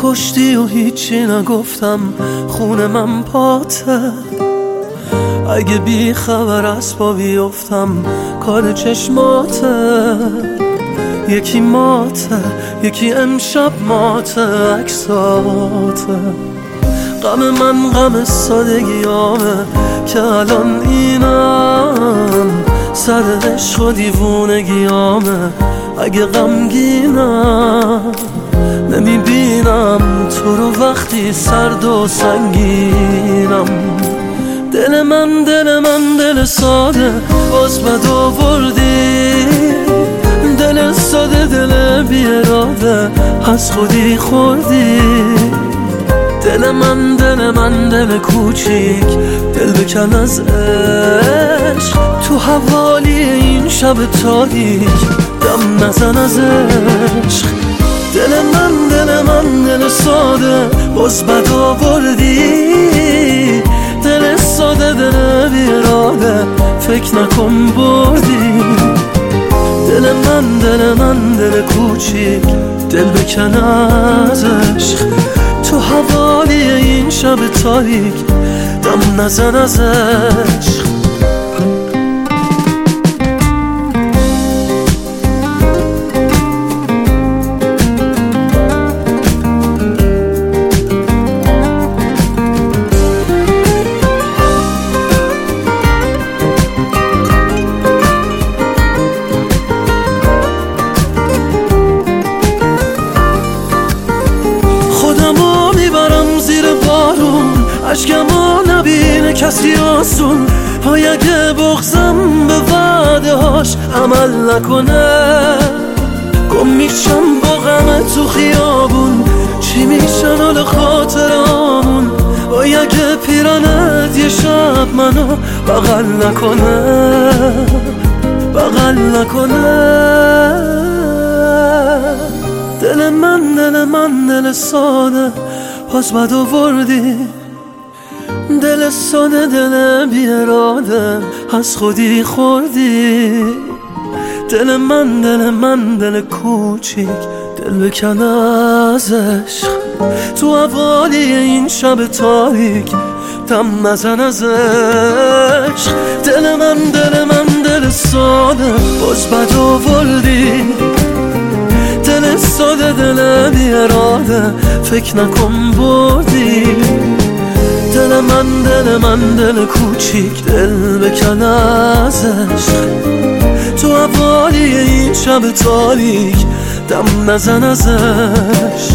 کشتی و هیچی نگفتم، خون من پاته. اگه بی خبر از پا بیفتم کار چشماته. یکی ماته، یکی امشب ماته، عکساته. غم من غم سادگیامه که الان اینم، سر عشق و دیوونگیامه. اگه غمگینم نمیبینم تو رو وقتی سرد و سنگینم. دل من دل ساده باز بد آوردی. دل ساده دل بی اراده از خودی خوردی. دل من دل کوچیک دل بکن از عشق. تو حوالی این شب تاریک دم نزن از عشق. دل من دل ساده باز بد آوردی. دل ساده دل بی اراده فکر نکن بردی. دل من دل کوچیک دل بکن از عشق. تو حوالی این شب تاریک دم نزن از عشق. اشکمو نبینه کسی آسون. پای اگه بغزم به وعده هاش عمل نکنه، گم میشم با غم تو خیابون. چی میشن حال خاطرامون؟ پای اگه پیرانت یه شب منو بغل نکنه. دل من دل ساده باز بد آوردی. دل ساده دل بی اراده از خودی خوردی. دل من دل کوچیک دل بکن از عشق. تو حوالی این شب تاریک دم نزن از عشق. دل من دل ساده باز بد آوردی. دل ساده دل بی اراده فکر نکن بردی. دل من دل کوچیک دل بکن از عشق. تو حوالی این شب تاریک دم نزن از عشق.